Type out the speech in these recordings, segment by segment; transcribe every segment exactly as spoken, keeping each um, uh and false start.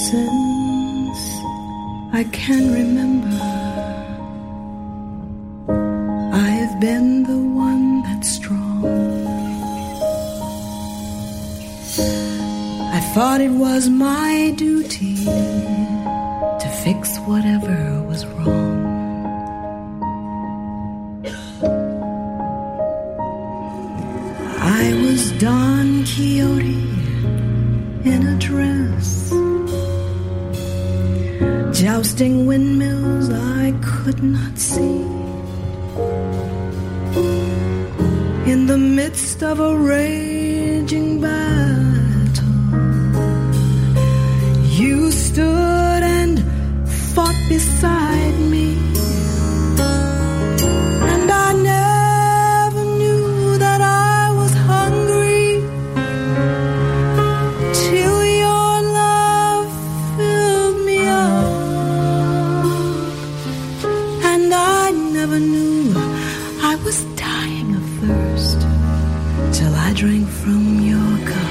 since I can remember, I have been the one that's strong. I thought it was my duty to fix whatever was wrong. I was Don Quixote in a dress, jousting windmills I could not see. In the midst of a raging battle, you stood and fought beside me. And I never knew that I was hungry till your love filled me up. And I never knew I was dying of thirst till I drank from your cup.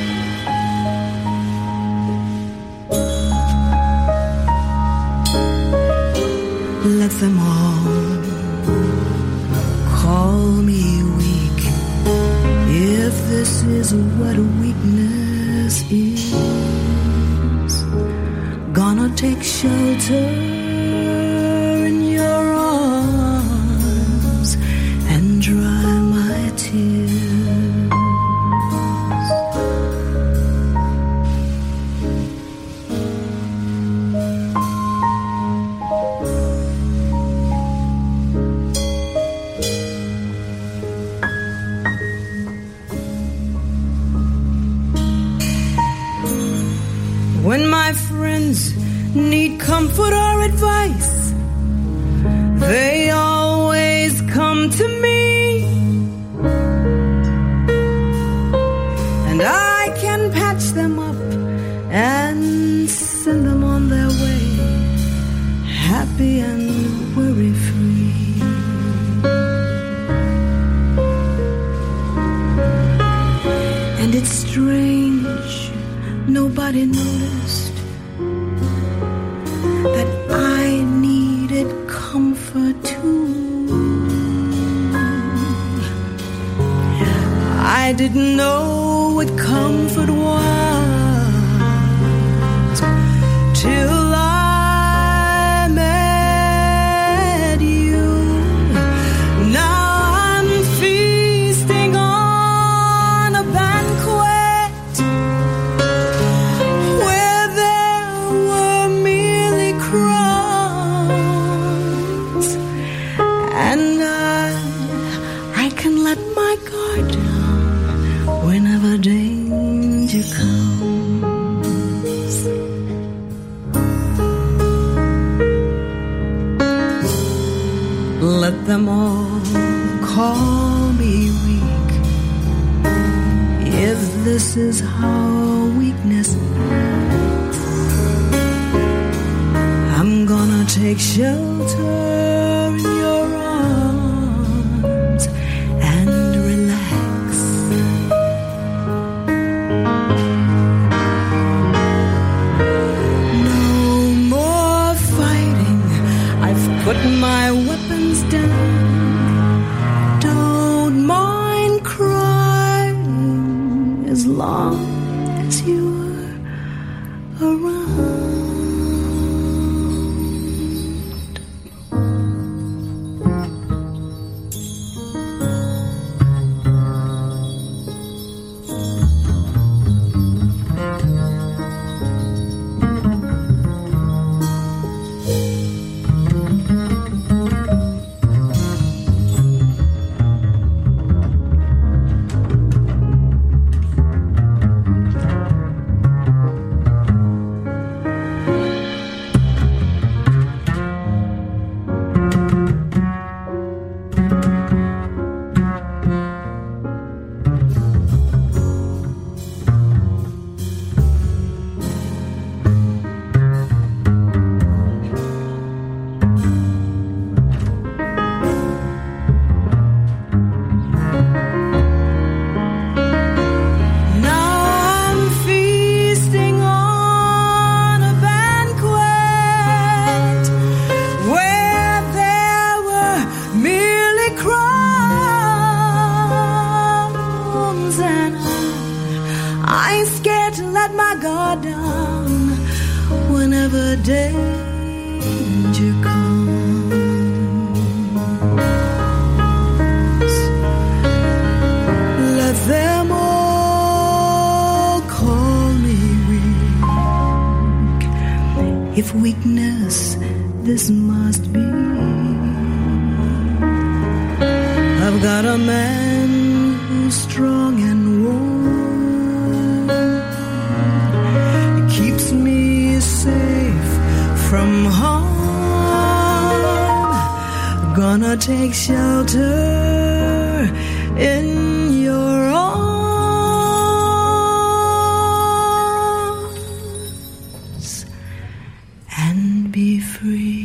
Let them all call me weak, if this is what weakness is. Gonna take shelter in your arms and dry my tears. When my friends need comfort or advice, they always come to me, and I can patch them up and send them on their way, happy and worry-free. And it's strange, nobody noticed that I needed comfort too. I didn't know what comfort was till I met you. Now I'm feasting on a banquet where there were merely crumbs, and I, I can let my guard down whenever danger comes. Let them all call me weak, if this is how weakness acts. I'm gonna take shelter in your arms and relax. No more fighting, I've put my weapons down. Don't mind crying as long as you're around. a man who's strong and warm. He keeps me safe from harm. Gonna take shelter in your arms and be free.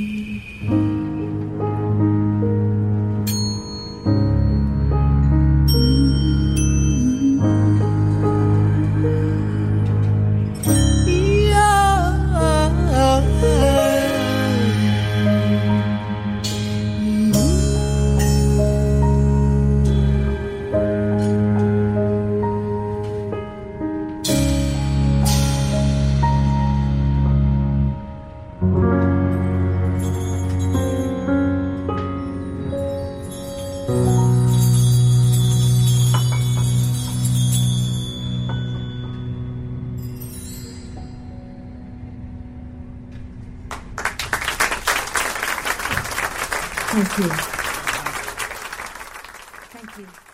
Thank you. Thank you.